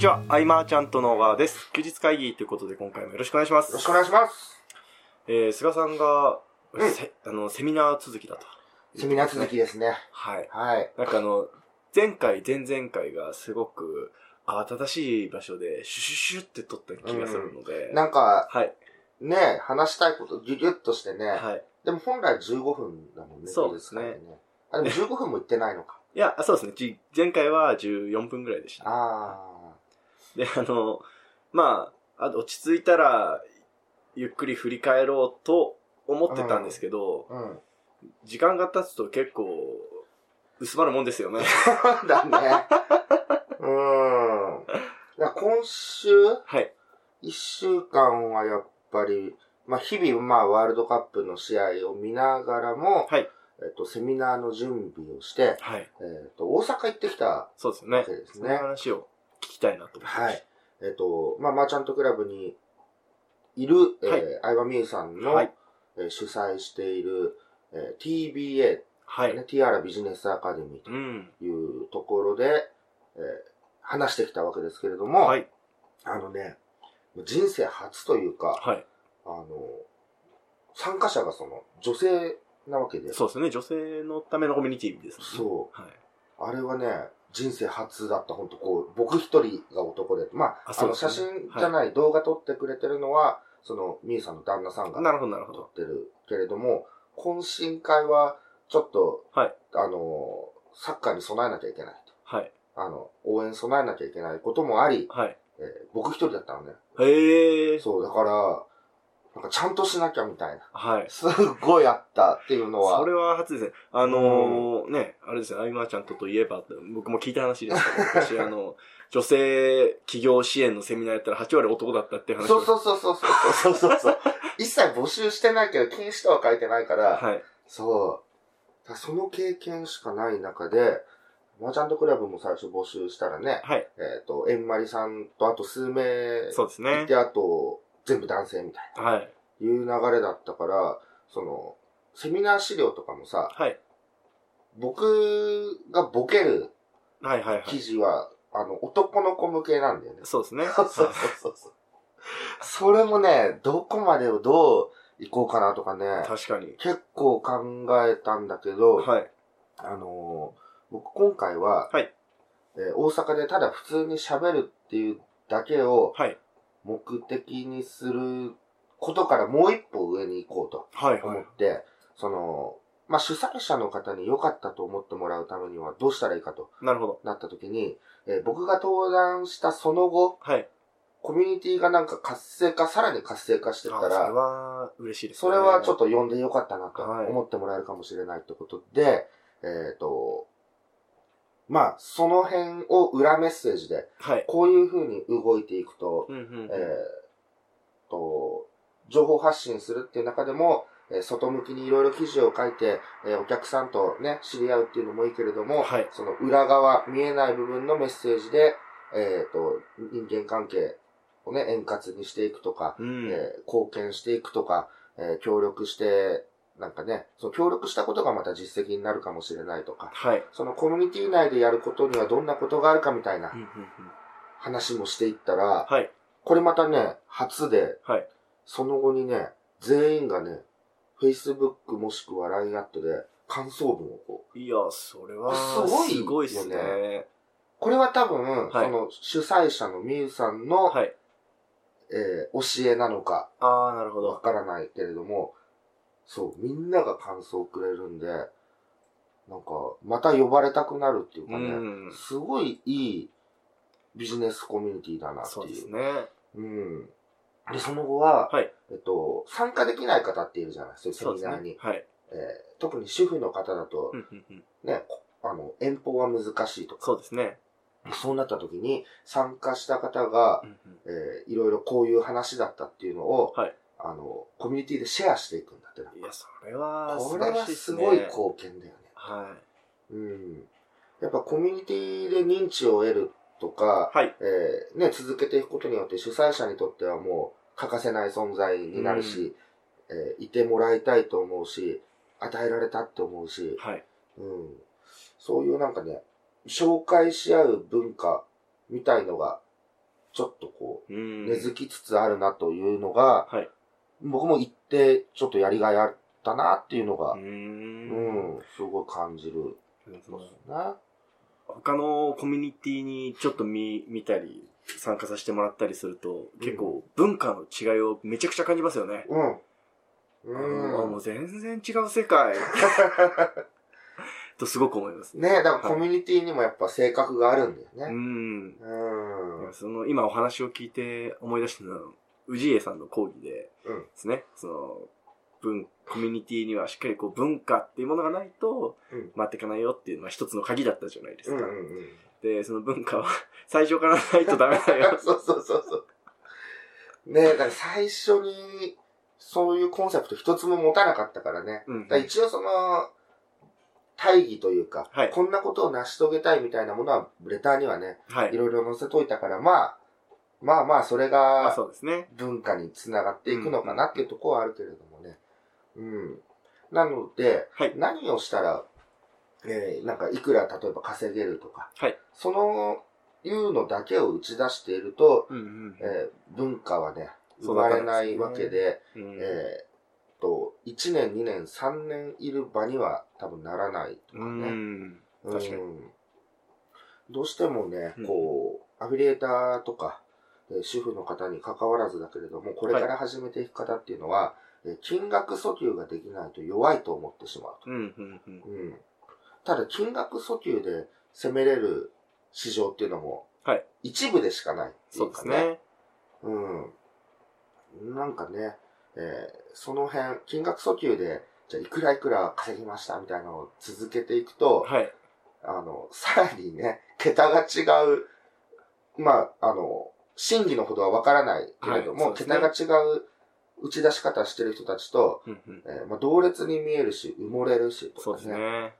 ちは、アイマーちゃんとの輪です。休日会議ということで今回もよろしくお願いします。 よろしくお願いします。 菅さんが、セミナー続きだと。 セミナー続きですね。 はい。 はい。 なんか前回、前々回がすごく、正しい場所でシュシュシュって撮った気がするので。 なんか、 はい。 ね、話したいことギュギュッとしてね。 はい。 でも本来15分だもんね。 そうですね。 でも15分も言ってないのか。 いや、そうですね。前回は14分ぐらいでした、ね。で、落ち着いたら、ゆっくり振り返ろうと思ってたんですけど、時間が経つと結構、薄まるもんですよね。 そうだね。今週、 はい。 1週間はやっぱり、日々、ワールドカップの試合を見ながらも、 はい。 セミナーの準備をして、 はい。 大阪行ってきたわけですね。 そうですね。その話を聞きたいなと思って。 はい。マーチャントクラブにいる、相葉美優さんの、主催している、TBA、ティアラビジネスアカデミーというところで、話してきたわけですけれども、人生初というか、参加者が女性なわけで。 そうですね。女性のためのコミュニティですね。 そう。あれはね、人生初だった、僕一人が男で。写真じゃない動画撮ってくれてるのは、みゆさんの旦那さんが撮ってるけれども、懇親会はちょっと、サッカーに備えなきゃいけないと。応援備えなきゃいけないこともあり、僕一人だったのね。そう、だから、なんかちゃんとしなきゃみたいな。すっごいあったっていうのは。 それは初ですね。あれですね、アイマーちゃんといえば、僕も聞いた話ですけど、昔女性企業支援のセミナーやったら8割男だったっていう話。 そう。一切募集してないけど、禁止とは書いてないから。そう。その経験しかない中で、マーチャントクラブも最初募集したらね、エンマリさんとあと数名いて、あと、全部男性みたいな、いう流れだったから、セミナー資料とかもさ、僕がボケる記事は、男の子向けなんだよね。 そうですね。 そう。それもね、どこまでをどう行こうかなとかね、 確かに。 結構考えたんだけど、僕今回は、大阪でただ普通に喋るっていうだけを、目的にすることからもう一歩上に行こうと思って、主催者の方に良かったと思ってもらうためにはどうしたらいいかとなった時に、僕が登壇したその後、コミュニティがなんかさらに活性化してったら、 それは嬉しいですね。 それはちょっと呼んで良かったなと思ってもらえるかもしれないってことで、その辺を裏メッセージで、こういう風に動いていくと、情報発信するっていう中でも、外向きにいろいろ記事を書いて、お客さんとね、知り合うっていうのもいいけれども、その裏側、見えない部分のメッセージで、人間関係をね、円滑にしていくとか、貢献していくとか、協力して、なんかね、協力したことがまた実績になるかもしれないとか、そのコミュニティ内でやることにはどんなことがあるかみたいな話もしていったら、これまたね、初で、その後にね、全員がね、Facebook もしくは LINE アットで感想文をいや、それはすごいですね。 これは多分、主催者のみゆさんの、教えなのか、わからないけれども、そう、みんなが感想をくれるんで、なんか、また呼ばれたくなるっていうかね、すごいいいビジネスコミュニティだなっていう。 そうですね。 で、その後は、参加できない方っているじゃないですか、セミナーに。特に主婦の方だと、ね、遠方は難しいとか。 そうですね。 そうなった時に、参加した方が、いろいろこういう話だったっていうのを、コミュニティでシェアしていくんだって。 いや、それはこれはすごい貢献だよね。やっぱコミュニティで認知を得るとか、続けていくことによって主催者にとってはもう欠かせない存在になるし、いてもらいたいと思うし、与えられたって思うし、そういうなんかね、紹介し合う文化みたいのがちょっとこう、根付きつつあるなというのが、はい、僕も行ってちょっとやりがいあったなっていうのが、すごい感じる。 他のコミュニティにちょっと見たり、参加させてもらったりすると、結構文化の違いをめちゃくちゃ感じますよね。もう全然違う世界。とすごく思いますね。だからコミュニティにもやっぱ性格があるんだよね。 今お話を聞いて思い出したのは、氏家さんの講義でですね、コミュニティにはしっかりこう文化っていうものがないと、回っていかないよっていうのは一つの鍵だったじゃないですか。で、その文化は最初からないとダメだよ。 そう。ね、だから最初にそういうコンセプト一つも持たなかったからね。だから一応大義というか、こんなことを成し遂げたいみたいなものはレターにはね、いろいろ載せといたから、まあそれが文化につながっていくのかなっていうところはあるけれどもね。なので、何をしたら、なんかいくら例えば稼げるとか、いうのだけを打ち出していると、文化はね、生まれないわけで、1年、2年、3年いる場には多分ならないとかね。確かに。どうしてもね、こう、アフィリエーターとか、主婦の方に関わらずだけれども、これから始めていく方っていうのは、金額訴求ができないと弱いと思ってしまうと。ただ、金額訴求で攻めれる市場っていうのも、一部でしかないっていうかね。なんかね、その辺、金額訴求で、じゃあいくら稼ぎましたみたいなのを続けていくと、さらにね、桁が違う、真偽のほどはわからないけれども、桁が違う打ち出し方してる人たちと、同列に見えるし、埋もれるし、とかね。そうですね。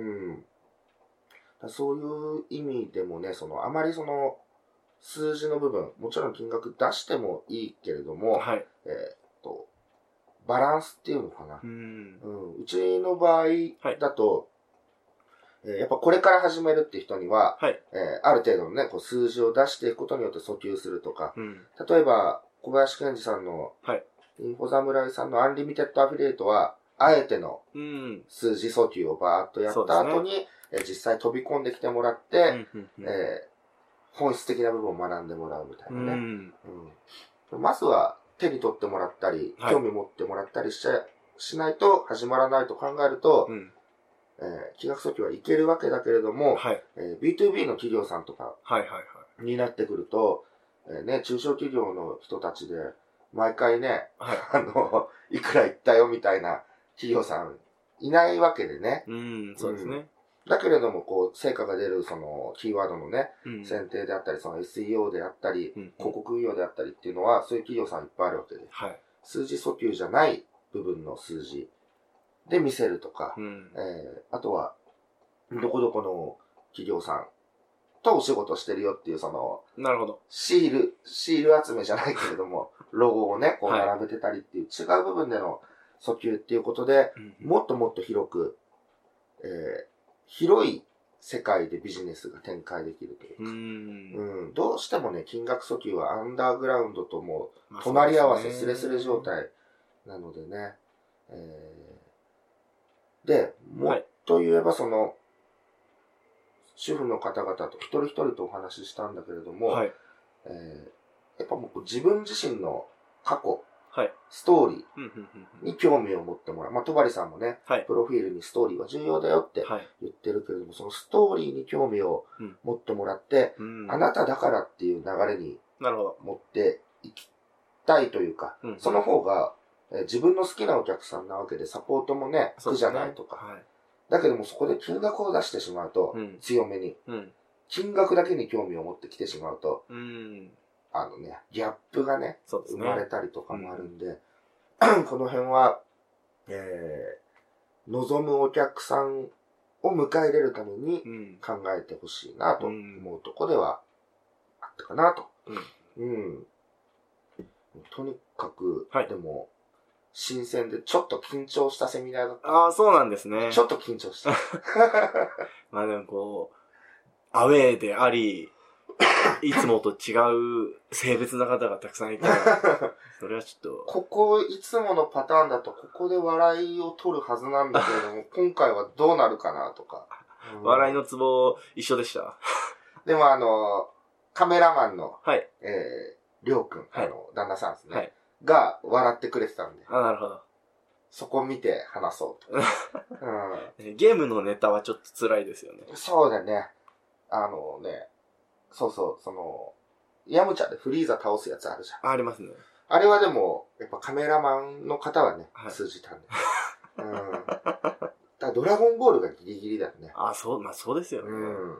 そういう意味でもね、あまり数字の部分、もちろん金額出してもいいけれども、バランスっていうのかな。うちの場合だと、やっぱこれから始めるって人には、ある程度のね、数字を出していくことによって訴求するとか、例えば、小林健二さんの、インフォ侍さんのアンリミテッドアフィリエイトは、あえての数字訴求をバーっとやった後に、実際飛び込んできてもらって、本質的な部分を学んでもらうみたいなね。まずは手に取ってもらったり、興味持ってもらったりしないと始まらないと考えると、金額訴求はいけるわけだけれども、B2B の企業さんとかになってくると、中小企業の人たちで、毎回ね、いくら言ったよみたいな企業さんいないわけでね。 そうですね。 だけれども、成果が出る、キーワードのね、選定であったり、SEO であったり、広告運用であったりっていうのは、そういう企業さんいっぱいあるわけで。数字訴求じゃない部分の数字で見せるとか、あとは、どこどこの企業さんとお仕事してるよっていう、 なるほど。 シール集めじゃないけれども、ロゴをね、並べてたりっていう違う部分での訴求っていうことで、もっともっと広く、広い世界でビジネスが展開できるというか、どうしてもね、金額訴求はアンダーグラウンドともう隣り合わせスレスレ状態なのでね、で、もっと言えば主婦の方々と一人一人とお話ししたんだけれども、やっぱもう自分自身の過去、ストーリーに興味を持ってもらう。戸張さんもね、プロフィールにストーリーは重要だよって言ってるけれども、そのストーリーに興味を持ってもらって、あなただからっていう流れに持っていきたいというか、その方が自分の好きなお客さんなわけでサポートもね、苦じゃないとか。だけどもそこで金額を出してしまうと、強めに、金額だけに興味を持ってきてしまうと、ギャップがね、生まれたりとかもあるんで、この辺は、望むお客さんを迎え入れるために考えてほしいなと思うとこではあったかなと。とにかく、でも、新鮮でちょっと緊張したセミナーだった。 ああ、そうなんですね。 ちょっと緊張した。 でもアウェーであり、 いつもと違う性別な方がたくさんいたら、それはちょっと。 ここ、いつものパターンだと、ここで笑いを取るはずなんだけれども、今回はどうなるかなとか。 笑いのツボ一緒でした。 でもカメラマンの、 はい。 りょうくん、 はい、 旦那さんですね。 はい。 が、笑ってくれてたんで。 なるほど。 そこ見て話そうと。 ゲームのネタはちょっと辛いですよね。 そうだね。ヤムチャでフリーザ倒すやつあるじゃん。 ありますね。 あれはでも、やっぱカメラマンの方はね、 はい、 通じたんで。だドラゴンボールがギリギリだよね。 そうですよね。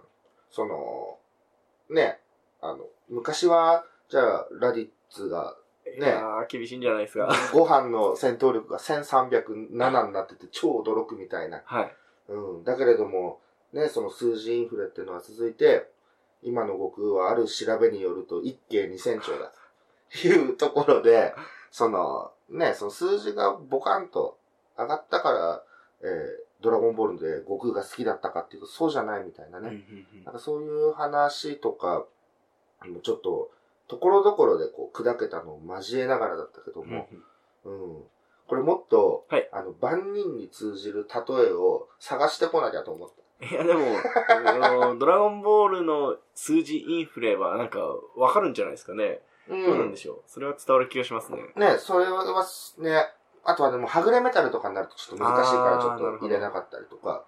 昔は、じゃあ、ラディッツが、ね。 厳しいんじゃないですか。 ご飯の戦闘力が1307になってて超驚くみたいな。 はい。 だけれども、ね、その数字インフレっていうのは続いて、今の悟空はある調べによると一慶2000兆だというところで、その数字がボカンと上がったから、ドラゴンボールで悟空が好きだったかっていうとそうじゃないみたいなね。なんかそういう話とか、ちょっと、ところどころでこう砕けたのを交えながらだったけども、これもっと、 はい、 万人に通じる例えを探してこなきゃと思った。 いやでも、ドラゴンボールの数字インフレはなんかわかるんじゃないですかね。どうなんでしょう。それは伝わる気がしますね。 ね、それはね、あとはでもはぐれメタルとかになるとちょっと難しいからちょっと入れなかったりとか。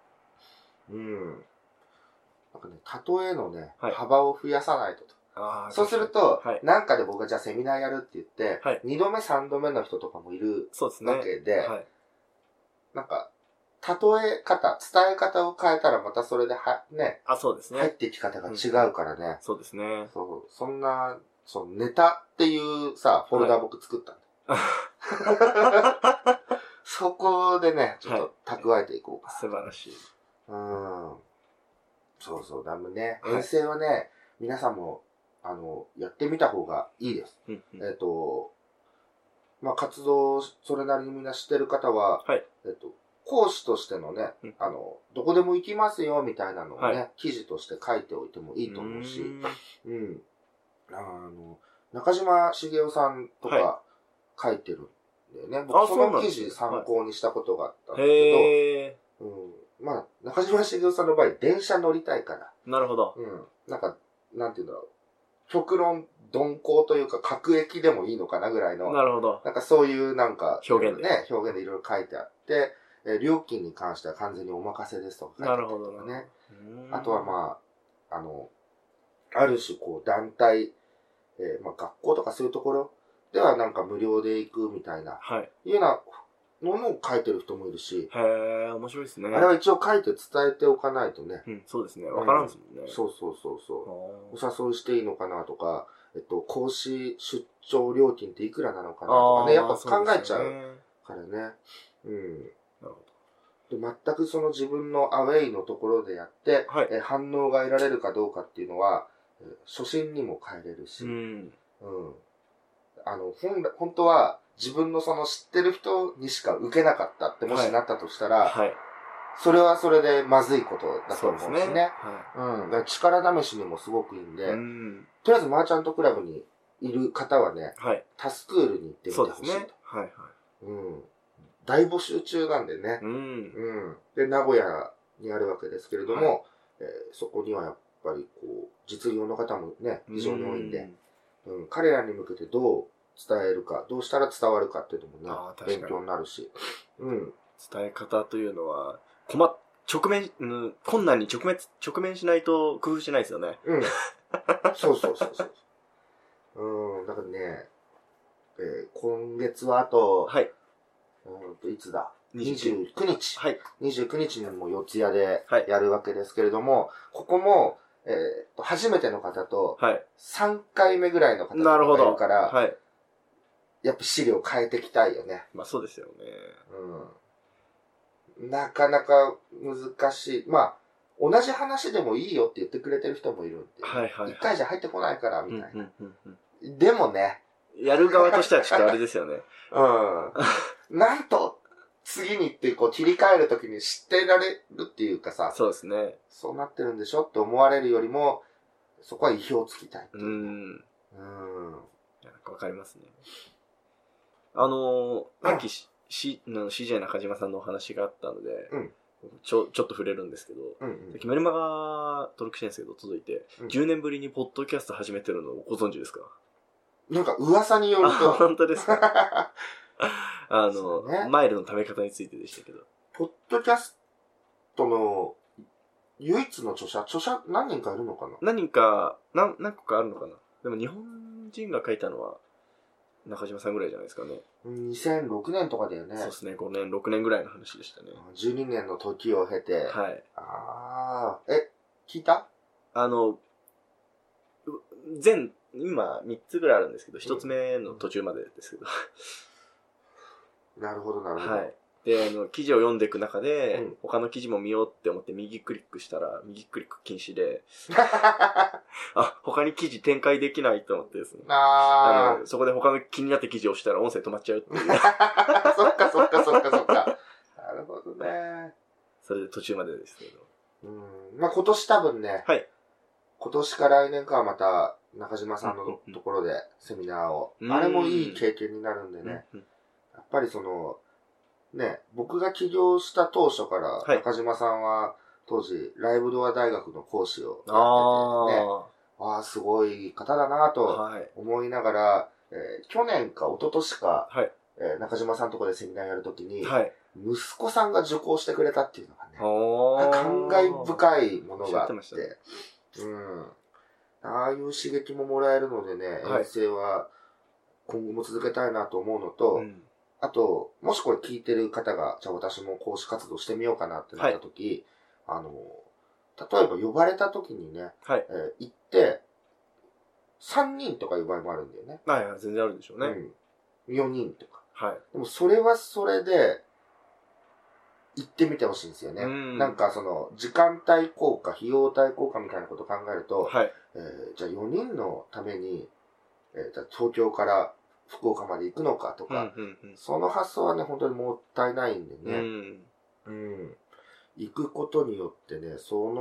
なんかね、例えのね、幅を増やさないと。そうすると、なんかで僕がじゃあセミナーやるって言って、2度目3度目の人とかもいるわけで、なんか、例え方、伝え方を変えたらまたそれでそうですね。 入っていき方が違うからね。 そうですね。 そんな、ネタっていうさ、フォルダ僕作ったんだ。そこでね、ちょっと蓄えていこうか。 素晴らしい。 だめね。遠征はね、皆さんも、やってみた方がいいです。活動、それなりにみんな知ってる方は、講師としてのね、どこでも行きますよ、みたいなのをね、記事として書いておいてもいいと思うし、中島茂雄さんとか書いてるんだよね。僕その記事参考にしたことがあったんだけど、中島茂雄さんの場合、電車乗りたいから。 なるほど。 なんていうんだろう。極論鈍行というか、各駅でもいいのかなぐらいの。 なるほど。 なんかそういう表現で。表現でいろいろ書いてあって、料金に関しては完全にお任せですとか書いてあるとかね。あとはある種こう団体、学校とかそういうところではなんか無料で行くみたいな、いうようなものを書いてる人もいるし。 面白いですね。 あれは一応書いて伝えておかないとね。 そうですね。わからんですもんね。 そう。お誘いしていいのかなとか、講師出張料金っていくらなのかなとかね、やっぱ考えちゃうからね。なるほど。で、全くその自分のアウェイのところでやって、反応が得られるかどうかっていうのは、初心にも変えれるし、本当は自分のその知ってる人にしか受けなかったってもしなったとしたら、それはそれでまずいことだと思うしね。だから力試しにもすごくいいんで、とりあえずマーチャントクラブにいる方はね、タスクールに行ってみてほしいと。大募集中なんでね。で、名古屋にあるわけですけれども、そこにはやっぱりこう、実業の方もね、非常に多いんで、彼らに向けてどう伝えるか、どうしたら伝わるかっていうのもね、勉強になるし。 伝え方というのは、困難に直面しないと工夫しないですよね。 そう。だからね、今月はあと、いつだ ?29 日。29日にも四谷でやるわけですけれども、ここも、初めての方と、3回目ぐらいの方がいるから、やっぱ資料変えていきたいよね。 そうですよね。 なかなか難しい。同じ話でもいいよって言ってくれてる人もいるんで。1回じゃ入ってこないから、みたいな。でもね。 やる側としてはちょっとあれですよね。 なんと、次にってこう切り替えるときに知ってられるっていうかさ。 そうですね。 そうなってるんでしょって思われるよりも、 そこは意表をつきたい。 なんかわかりますね。さっきCJ 中島さんのお話があったので、ちょっと触れるんですけど、メルマガ登録してるんですけど、届いて、10年ぶりにポッドキャスト始めてるのをご存知ですか？ なんか噂によると。 本当ですか？マイルの貯め方についてでしたけど。 ポッドキャストの唯一の著者何人かいるのかな？ 何個かあるのかな？でも日本人が書いたのは中島さんぐらいじゃないですかね。 2006年とかだよね。 そうですね、5年、6年ぐらいの話でしたね。 12年の時を経て。 はい。 聞いた？ 今3つぐらいあるんですけど、1つ目の途中までですけど。 なるほど。 はい。で、記事を読んでいく中で、他の記事も見ようって思って右クリックしたら、右クリック禁止で、他に記事展開できないと思ってですね。そこで他の気になった記事を押したら音声止まっちゃうっていう。 そっか。なるほどね。 それで途中までですけど。 まあ今年多分ね、 はい。 今年か来年かはまた中島さんのところでセミナーを、あれもいい経験になるんでね、やっぱり僕が起業した当初から中島さんは当時ライブドア大学の講師をやっててね、すごい方だなと思いながら、去年か一昨年か、中島さんのところでセミナーやるときに、息子さんが受講してくれたっていうのがね、感慨深いものがあって、ああいう刺激ももらえるのでね、遠征は今後も続けたいなと思うのと、あと、もしこれ聞いてる方が、じゃあ私も講師活動してみようかなってなったとき、例えば呼ばれたときにね、行って、3人とかいう場合もあるんだよね。 全然あるでしょうね。 4人とか。でもそれはそれで、行ってみてほしいんですよね。なんか時間帯効果、費用対効果みたいなことを考えると、じゃあ4人のために、東京から福岡まで行くのかとか、その発想はね、本当にもったいないんでね。行くことによってね、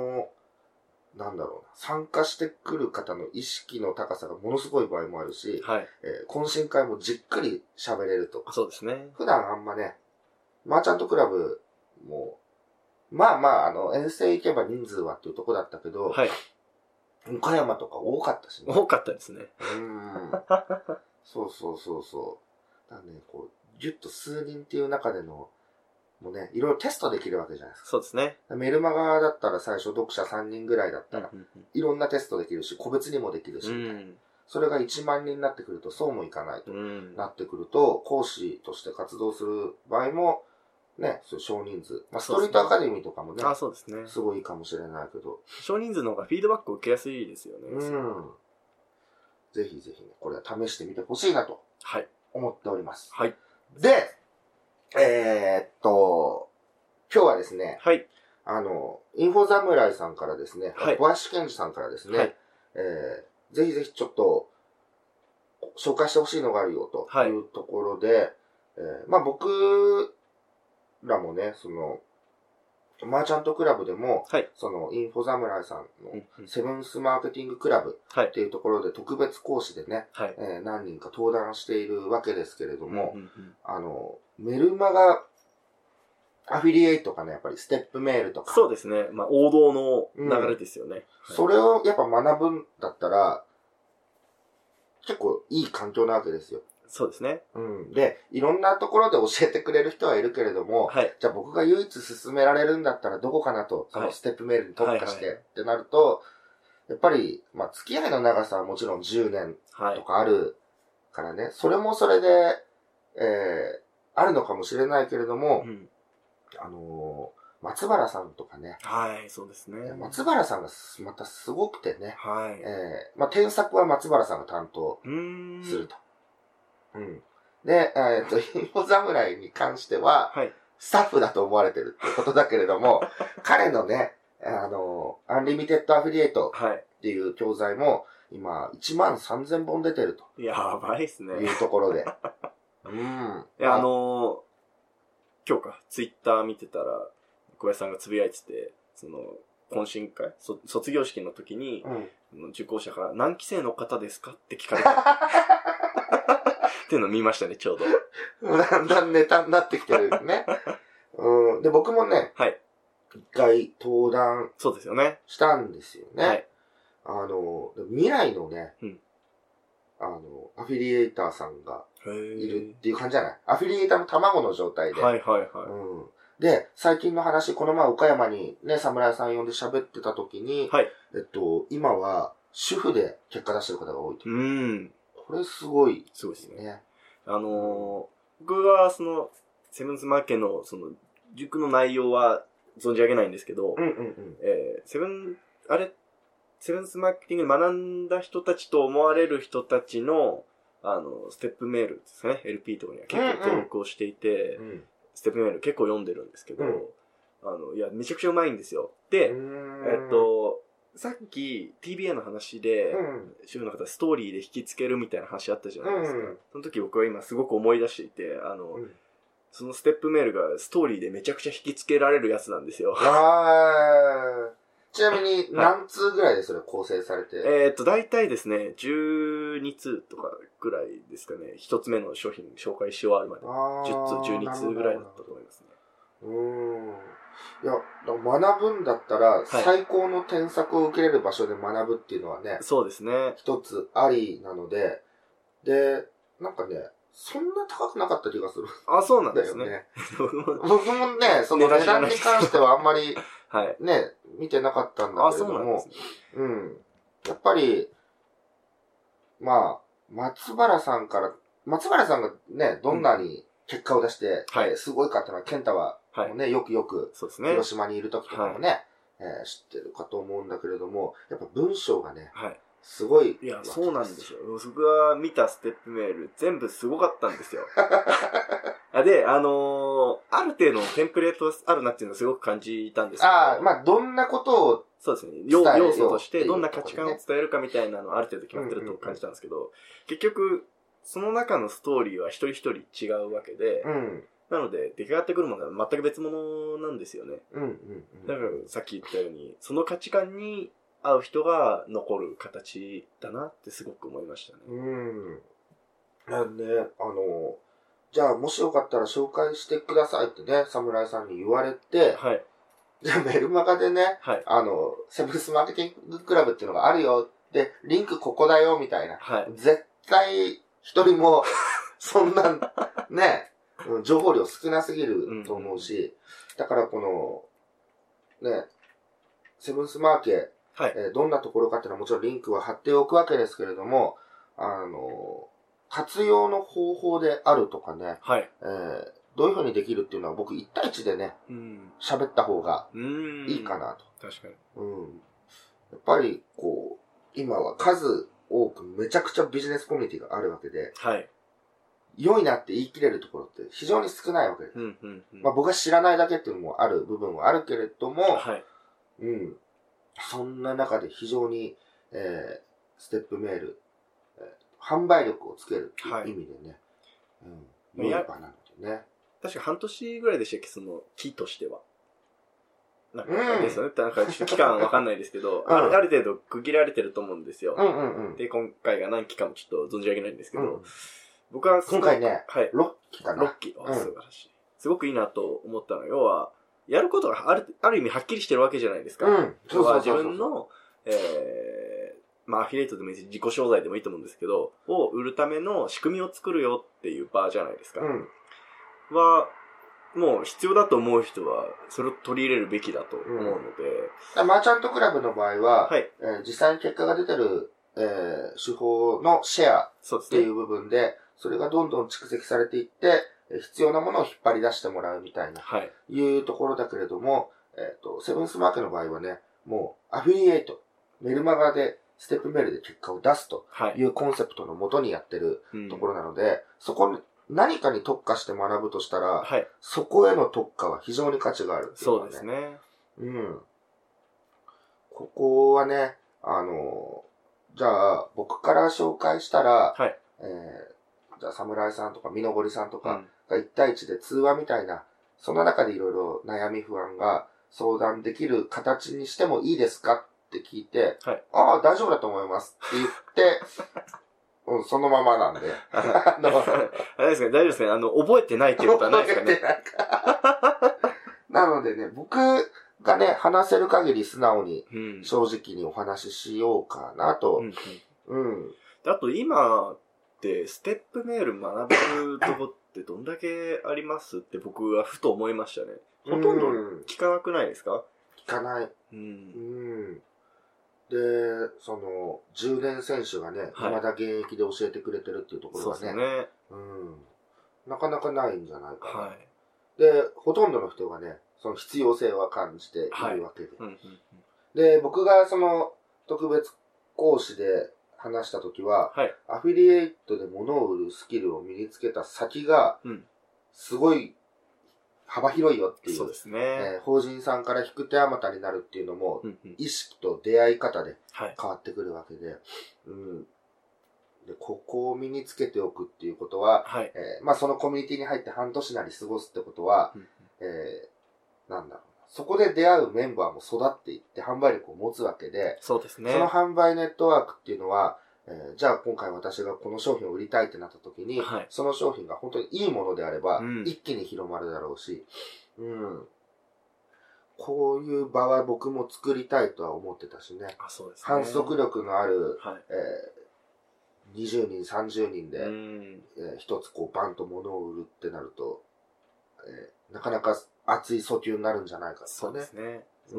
参加してくる方の意識の高さがものすごい場合もあるし、懇親会もじっくり喋れるとか。 そうですね。 普段あんまね、マーチャントクラブも、遠征行けば人数はっていうとこだったけど、岡山とか多かったしね。 多かったですね。 そう。だね、ぎゅっと数人っていう中での、もうね、いろいろテストできるわけじゃないですか。 そうですね。 メルマガだったら最初読者3人ぐらいだったら、いろんなテストできるし、個別にもできるし、それが1万人になってくるとそうもいかないとなってくると、講師として活動する場合も、ね、そう少人数。ストリートアカデミーとかもね、 そうですね。 すごいいいかもしれないけど。 少人数の方がフィードバックを受けやすいですよね。 ぜひね、これは試してみてほしいなと。思っております。で、今日はですね、インフォ侍さんからですね、小林健二さんからですね、ぜひちょっと、紹介してほしいのがあるよというところで、僕らもね、マーチャントクラブでも、インフォ侍さんのセブンスマーケティングクラブっていうところで特別講師でね、何人か登壇しているわけですけれども、メルマガアフィリエイトかね、やっぱりステップメールとか。 そうですね。王道の流れですよね。 それをやっぱ学ぶんだったら、結構いい環境なわけですよ。 そうですね。 で、いろんなところで教えてくれる人はいるけれども、じゃあ僕が唯一進められるんだったらどこかなと、そのステップメールに特化してってなると、やっぱり、付き合いの長さはもちろん10年とかあるからね、それもそれで、あるのかもしれないけれども、松原さんとかね。 そうですね。 松原さんがまたすごくてね。添削は松原さんが担当すると。で、インフォ侍に関しては、スタッフだと思われてるってことだけれども、彼のね、アンリミテッドアフィリエイトっていう教材も、今、13,000本出てると。 やばいっすね。 いうところで。 今日か、ツイッター見てたら、小林さんがつぶやいてて、懇親会、卒業式の時に、 の受講者から何期生の方ですかって聞かれた。っていうのを見ましたね、ちょうど。 だんだんネタになってきてるね。で、僕もね、 はい。 一回登壇そうですよね。 したんですよね。 はい。 未来のね、 うん、 アフィリエイターさんがいるっていう感じじゃない？アフィリエイターの卵の状態で。 はいはいはい。 で、最近の話、この前岡山にね、侍さん呼んで喋ってた時に、 はい。 今は主婦で結果出してる方が多いと。これすごい。 すごいですね。僕はセブンスマーケの塾の内容は存じ上げないんですけど、セブンスマーケティングで学んだ人たちと思われる人たちの、ステップメールですかね、LP とかには結構登録をしていて、ステップメール結構読んでるんですけど、いや、めちゃくちゃうまいんですよ。で、さっき TBA の話で、主婦の方ストーリーで引きつけるみたいな話あったじゃないですか。その時僕は今すごく思い出していて、そのステップメールがストーリーでめちゃくちゃ引きつけられるやつなんですよ。 ちなみに何通ぐらいでそれ構成されて、 大体ですね、12通とかぐらいですかね。一つ目の商品紹介し終わるまで。10通、12通ぐらいだったと思いますね。 いや、学ぶんだったら、最高の添削を受けれる場所で学ぶっていうのはね、 そうですね。 一つありなので、で、なんかね、そんな高くなかった気がする。 あ、そうなんですね。 僕もね、その値段に関してはあんまり、ね、見てなかったんだけれども、やっぱり、まあ、松原さんがね、どんなに結果を出して、すごいかっていうのは、健太は、ね、よく、広島にいる時とかもね、知ってるかと思うんだけれども、やっぱ文章がね、すごい。 いや、そうなんですよ。僕が見たステップメール、全部すごかったんですよ。で、ある程度のテンプレートあるなっていうのをすごく感じたんですけど。 まあ、どんなことを、 そうですね。要素として、どんな価値観を伝えるかみたいなのはある程度決まってると感じたんですけど、結局、その中のストーリーは一人一人違うわけで、なので、出来上がってくるものは全く別物なんですよね。だから、さっき言ったように、その価値観に合う人が残る形だなってすごく思いましたね。 なんで、じゃあもしよかったら紹介してくださいってね、侍さんに言われて、じゃあメルマガでね、セブンスマーケティングクラブっていうのがあるよ、で、リンクここだよ、みたいな。絶対一人も、そんな、ね、情報量少なすぎると思うし、だからこの、ね、セブンスマーケ、どんなところかっていうのはもちろんリンクは貼っておくわけですけれども、活用の方法であるとかね、どういうふうにできるっていうのは僕1対1でね、喋った方がいいかなと。 確かに。 やっぱりこう、今は数多くめちゃくちゃビジネスコミュニティがあるわけで、良いなって言い切れるところって非常に少ないわけです。まあ僕が知らないだけっていうのもある部分はあるけれども、そんな中で非常に、ステップメール、販売力をつけるっていう意味でね、良い場なのでね。 確か半年ぐらいでしたっけ、その期としては。なんかですよね。なんか期間わかんないですけど、ある程度区切られてると思うんですよ。で、今回が何期かもちょっと存じ上げないんですけど、僕は今回ね、6期かな。 6期。素晴らしい。すごくいいなと思ったのは、要は、やることがある意味はっきりしてるわけじゃないですか。要は自分の、まあ、アフィリエイトでもいいし、自己商材でもいいと思うんですけど、を売るための仕組みを作るよっていう場じゃないですか。は、もう必要だと思う人は、それを取り入れるべきだと思うので。 マーチャントクラブの場合は、実際に結果が出てる、手法のシェアっていう部分で、それがどんどん蓄積されていって、必要なものを引っ張り出してもらうみたいな、いうところだけれども、セブンスマーケの場合はね、もうアフィリエイト、メルマガでステップメールで結果を出すというコンセプトのもとにやってるところなので、そこに何かに特化して学ぶとしたら、そこへの特化は非常に価値があるっていうのはね。 そうですね。 ここはね、じゃあ僕から紹介したら、じゃあ侍さんとか美濃りさんとかが1対1で通話みたいな、その中でいろいろ悩み不安が相談できる形にしてもいいですかっって聞いて、 はい、 ああ、大丈夫だと思いますって言って、そのままなんで。 あれですね、大丈夫ですね。覚えてないっていうことはないですかね。覚えてないか。 なのでね、僕がね、話せる限り素直に、正直にお話ししようかなと。 あと今って、ステップメール学べるとこってどんだけありますって僕はふと思いましたね。ほとんど聞かなくないですか？ 聞かない。で、10年選手がね、未だ現役で教えてくれてるっていうところがね、そうですね。なかなかないんじゃないかな。はい、で、ほとんどの人がね、その必要性は感じているわけで。で、僕が特別講師で話したときは、はい、アフィリエイトで物を売るスキルを身につけた先が、すごい幅広いよっていう。そうですね。法人さんから引く手あまたになるっていうのも、意識と出会い方で変わってくるわけで、でここを身につけておくっていうことは、はい、まあそのコミュニティに入って半年なり過ごすってことは、なんだろうな。そこで出会うメンバーも育っていって販売力を持つわけで、そうですね。その販売ネットワークっていうのは、じゃあ今回私がこの商品を売りたいってなった時に、はい、その商品が本当にいいものであれば、一気に広まるだろうし、こういう場は僕も作りたいとは思ってたしね。あ、そうですね。反則力のある、はい、20人、30人で、一つこうバンと物を売るってなると、なかなか熱い訴求になるんじゃないかとかね。そうですね。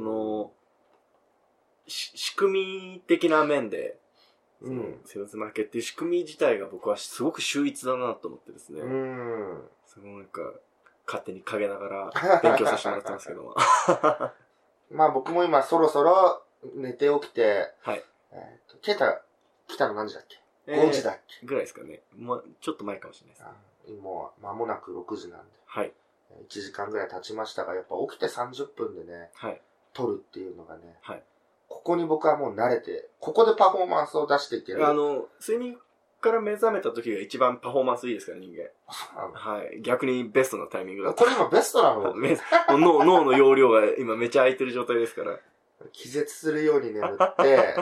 仕組み的な面で、セールスマーケっていう仕組み自体が僕はすごく秀逸だなと思ってですね。すごいなんか、勝手に陰ながら勉強させてもらってますけども。 まあ僕も今そろそろ寝て起きて、はい。ケイタ来たの何時だっけ ?5 時だっけぐらいですかね。もうちょっと前かもしれないですね。 もう間もなく6時なんで。はい。1時間ぐらい経ちましたが、やっぱ起きて30分でね、はい。撮るっていうのがね、はい。ここに僕はもう慣れて、ここでパフォーマンスを出していける。 睡眠から目覚めた時が一番パフォーマンスいいですから、人間。はい。逆にベストなタイミングだこれ今ベストなの脳の容量が今めっちゃ空いてる状態ですから。 気絶するように眠って、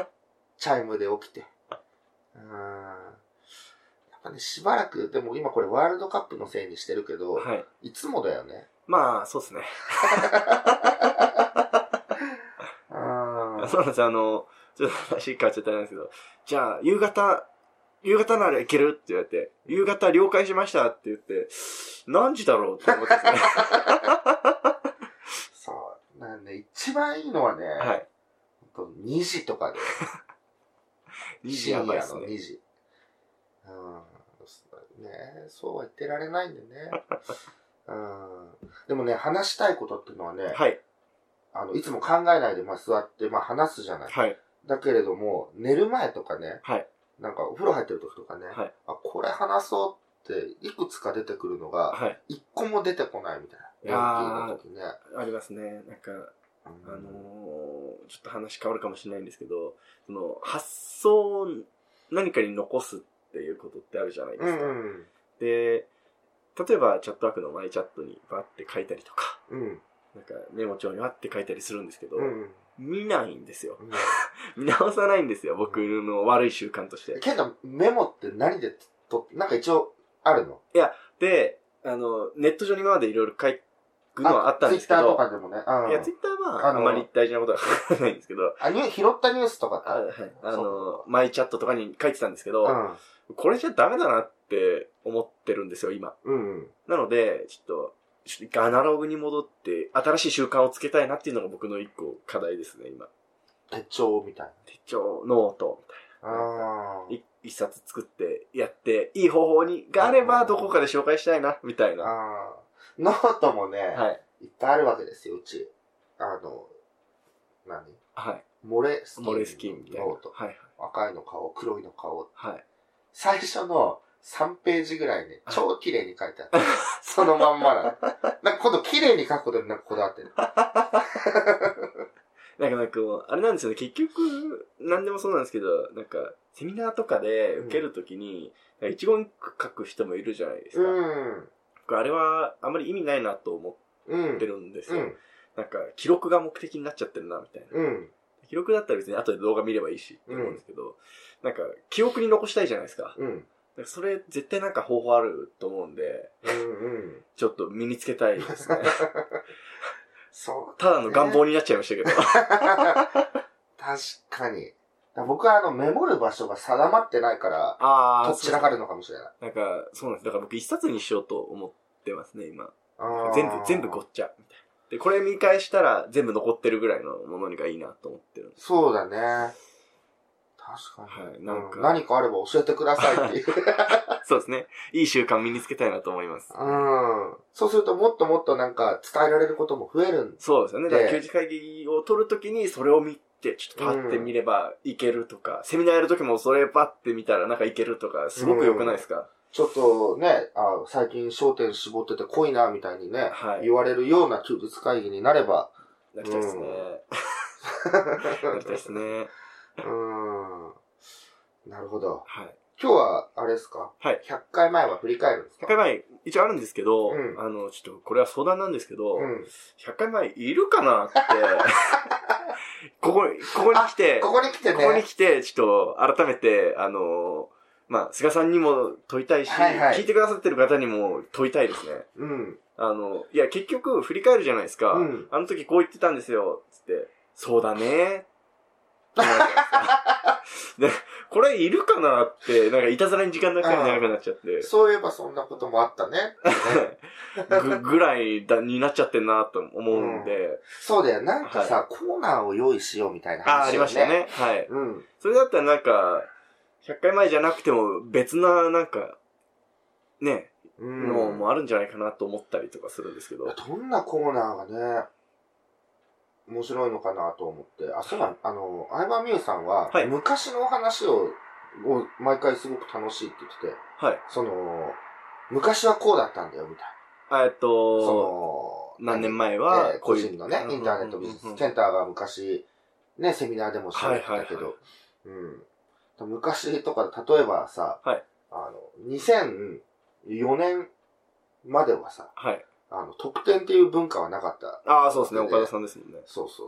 チャイムで起きて。やっぱね、しばらく、でも今これワールドカップのせいにしてるけど、はい。いつもだよね。 まあ、そうですね。そうなんですよ。ちょっと話変わっちゃったんですけど、じゃあ、夕方なら行けるって言われて、夕方了解しましたって言って、何時だろうって思ってね。 そう。なんで、一番いいのはね、はい。2時とかで。2時やばいですね。深夜の2時。ね、そうは言ってられないんでね。でもね、話したいことっていうのはね、はい。いつも考えないで座って、話すじゃない。はい。だけれども、寝る前とかね、はい。なんかお風呂入ってる時とかね、はい。これ話そうっていくつか出てくるのが、はい。一個も出てこないみたいな。 の時ね。ありますね。なんか、ちょっと話変わるかもしれないんですけど、発想を何かに残すっていうことってあるじゃないですか。で、例えばチャットワークのマイチャットにバッて書いたりとか、なんかメモ帳にバッて書いたりするんですけど、見ないんですよ。見直さないんですよ、僕の悪い習慣として。 けど、メモって何でなんか一応あるの？ いや、で、ネット上に今までいろいろ書くのはあったんですけど。 ツイッターとかでもね。 いや、ツイッターはあんまり大事なことは書かないんですけど。 拾ったニュースとかはい。マイチャットとかに書いてたんですけど、これじゃダメだなって思ってるんですよ、今。なので、ちょっとアナログに戻って、新しい習慣をつけたいなっていうのが僕の一個課題ですね、今。 手帳みたいな。 手帳、ノートみたいな。一冊作ってやって、いい方法があればどこかで紹介したいな、みたいな。 ノートもね、はい、いっぱいあるわけですよ、うち。はい。モレスキンみたいな。ノート。はい。赤いの顔、黒いの顔。はい。最初の3ページぐらいね、超綺麗に書いてあって、そのまんまなの。なんか今度綺麗に書くことになんかこだわってる。 なんかあれなんですよね、結局、何でもそうなんですけど、なんか、セミナーとかで受けるときに、一言書く人もいるじゃないですか。あれはあんまり意味ないなと思ってるんですよ。なんか、記録が目的になっちゃってるな、みたいな。 記録だったら別に後で動画見ればいいしって思うんですけど、なんか記憶に残したいじゃないですか。それ絶対なんか方法あると思うんで、ちょっと身につけたいですね。そう、ただの願望になっちゃいましたけど。 確かに。僕はメモる場所が定まってないから、とっちらかるのかもしれない。 なんか、そうなんです。だから僕一冊にしようと思ってますね、今。全部ごっちゃ、みたいな。で、これ見返したら全部残ってるぐらいのものがいいなと思ってるんです。 そうだね。確かに。はい、なんか、何かあれば教えてくださいっていう。 そうですね。いい習慣身につけたいなと思います。 そうするともっともっとなんか伝えられることも増えるんで。 そうですよね。だから休日会議を取るときにそれを見て、ちょっとパッて見ればいけるとか、セミナーやるときもそれパッて見たらなんかいけるとか、すごく良くないですか？ ちょっとね、最近焦点絞ってて濃いなみたいにね、言われるような休日会議になれば。 なりたいですね。なりたいですね。 なるほど。はい。今日は、あれですか？はい。100回前は振り返るんですか？ 100 回前、一応あるんですけど、ちょっと、これは相談なんですけど、100回前いるかなって、ここに来て、 ここに来てね。 ここに来て、ちょっと、改めて、まあ、菅さんにも問いたいし、聞いてくださってる方にも問いたいですね。いや、結局、振り返るじゃないですか。あの時こう言ってたんですよ、つって、そうだね。で、これいるかなって、なんかいたずらに時間なく長くなっちゃって。 そういえばそんなこともあったね。 ぐらいになっちゃってんなと思うんで。 そうだよ。なんかさ、コーナーを用意しようみたいな話。 ありましたね。はい。それだったらなんか、100回前じゃなくても別ななんか、ね、のもあるんじゃないかなと思ったりとかするんですけど。 どんなコーナーがね、面白いのかなと思って。そうなの、相葉美優さんは、昔の話を毎回すごく楽しいって言ってて、はい。昔はこうだったんだよ、みたいな。 何年前は、 個人のね、インターネットビジネスセンターが昔、ね、セミナーでも喋ってたけど、昔とか、例えばさ、2004年まではさ、特典っていう文化はなかった。 ああ、そうですね。岡田さんですもんね。 そうそう。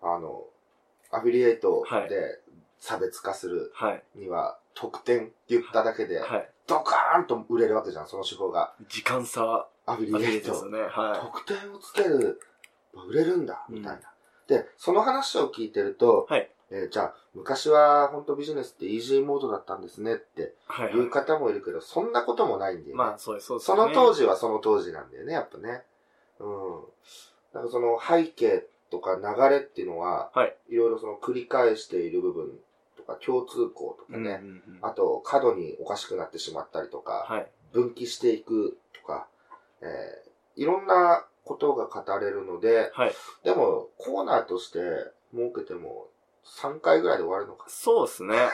アフィリエイトで差別化するには、特典って言っただけで、ドカーンと売れるわけじゃん、その手法が。 時間差。 アフィリエイト。ですね。特典をつける、売れるんだ、みたいな。で、その話を聞いてると、じゃあ、昔は本当ビジネスってイージーモードだったんですねっていう方もいるけど、そんなこともないんだよね。 まあ、そうです、そうです。 その当時はその当時なんだよね、やっぱね。だからその背景とか流れっていうのは、いろいろその繰り返している部分とか共通項とかね、あと過度におかしくなってしまったりとか、分岐していくとか、いろんなことが語れるので、でもコーナーとして設けても、3回ぐらいで終わるのか。 そうですね。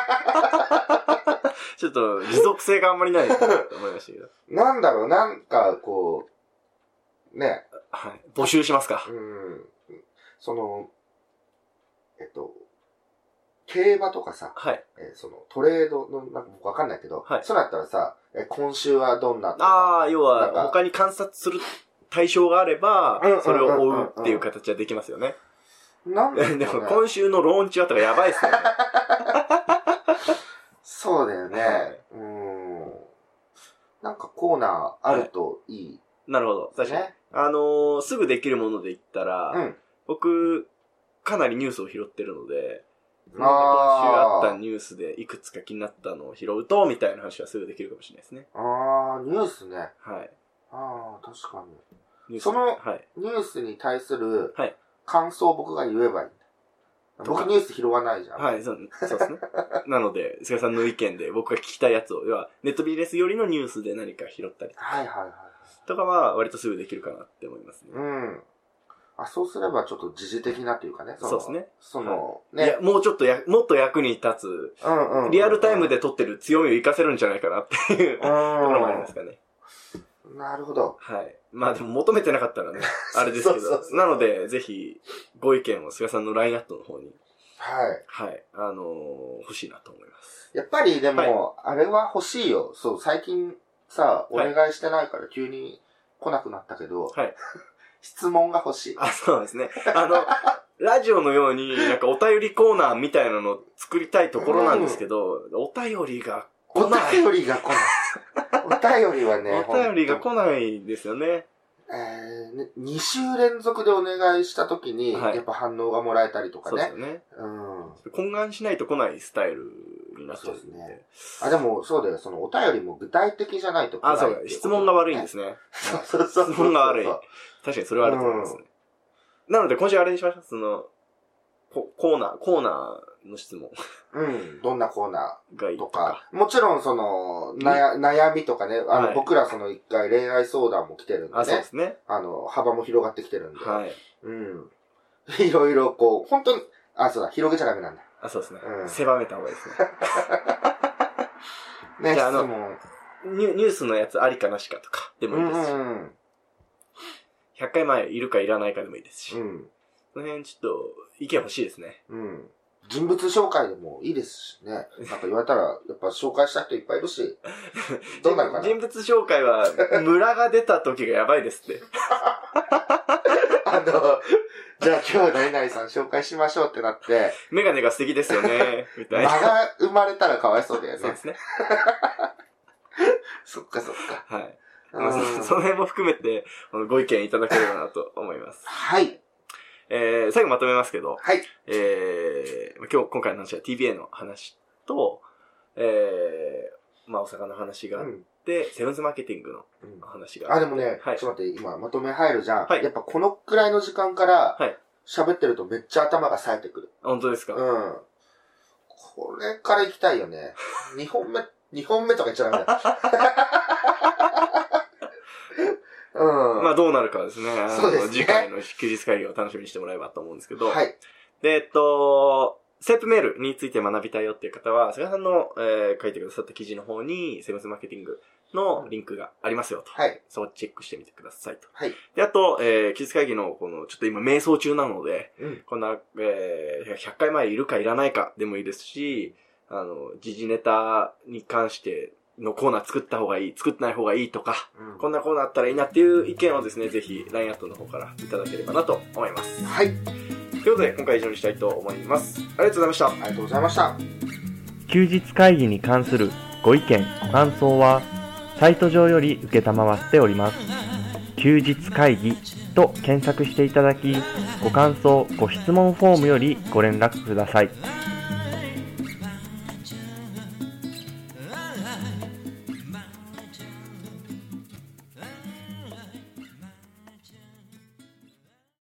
ちょっと持続性があんまりないと思いましたけど。 なんだろう、なんかこう、ね。 はい。募集しますか。 競馬とかさ、トレードの、なんか僕わかんないけど、そうだったらさ、今週はどんなとか。 要は、他に観察する対象があれば、それを追うっていう形はできますよね。 なんだろうね。 でも今週のローンチはとかやばいっすよね。 そうだよね。なんかコーナーあるといい。 なるほど。確かに。すぐできるもので言ったら、僕、かなりニュースを拾ってるので、今週あったニュースでいくつか気になったのを拾うと、みたいな話はすぐできるかもしれないですね。 ニュースね。 はい。 確かに。その、ニュースに対する、感想を僕が言えばいいんだ。僕ニュース拾わないじゃん。 はい、そうですね。なので、菅さんの意見で僕が聞きたいやつを、要は、ネットビジネスよりのニュースで何か拾ったりとかは割とすぐできるかなって思いますね。 そうすればちょっと時事的なというかね。 そうですね。 ね。 いや、もっと役に立つ、リアルタイムで撮ってる強みを活かせるんじゃないかなっていうところもありますかね。 なるほど。 はい。まあでも求めてなかったらね、あれですけど。なので、ぜひ、ご意見を菅さんの LINE アットの方に。はい。欲しいなと思います。 やっぱりでも、あれは欲しいよ。そう、最近さ、お願いしてないから急に来なくなったけど、 質問が欲しい。 そうですね。ラジオのように、なんかお便りコーナーみたいなのを作りたいところなんですけど、お便りが来ない。 お便りが来ない。お便りはね、 お便りが来ないですよね。 2週連続でお願いしたときに、やっぱ反応がもらえたりとかね。 そうですよね。懇願しないと来ないスタイルになっちゃうんで。そうですね。 でもそうだよ、そのお便りも具体的じゃないと来ない。 そうだ、質問が悪いんですね。そう。質問が悪い。確かにそれはあると思いますね。なので今週あれにしました。コーナーの質問。 どんなコーナーがいいとか。もちろん悩みとかね、僕ら一回恋愛相談も来てるんでね。 そうですね。 幅も広がってきてるんで。いろいろ本当に、そうだ、広げちゃダメなんだ。 そうですね。狭めた方がいいですね。 ね、 じゃあニュースのやつありかなしかとかでもいいですし。100回前いるかいらないかでもいいですし。その辺ちょっと意見欲しいですね。 人物紹介でもいいですしね。なんか言われたら、やっぱ紹介した人いっぱいいるし。どうなるかな。 人物紹介は、村が出た時がやばいですって。 じゃあ今日何々さん紹介しましょうってなって。 メガネが素敵ですよね。みたいな。 間が生まれたらかわいそうだよね。 そうですね。 そっか。 はい。その辺も含めて、ご意見いただければなと思います。 はい。 最後まとめますけど、 はい。 今回の話は TBA の話と、大阪の話があって、セブンスマーケティングの話があって。 でもね、ちょっと待って、今まとめ入るじゃん。やっぱこのくらいの時間から、喋ってるとめっちゃ頭が冴えてくる。 本当ですか？ これから行きたいよね。2本目とか言っちゃダメだ。 どうなるかですね。 そうですね。 次回の休日会議を楽しみにしてもらえばと思うんですけど。 はい。 で、セープメールについて学びたいよっていう方は、菅さんの、書いてくださった記事の方に、セブンスマーケティングのリンクがありますよと。 はい。 そうチェックしてみてくださいと。 はい。 で、あと、休日会議の、ちょっと今瞑想中なので、こんな、100回前いるかいらないかでもいいですし、時事ネタに関してのコーナー作った方がいい、作ってない方がいいとか、こんなコーナーあったらいいなっていう意見をですね、ぜひ LINE アットの方からいただければなと思います。 はい。 ということで、今回は以上にしたいと思います。ありがとうございました。 ありがとうございました。 休日会議に関するご意見、ご感想は、サイト上より受けたまわっております。休日会議と検索していただき、ご感想、ご質問フォームよりご連絡ください。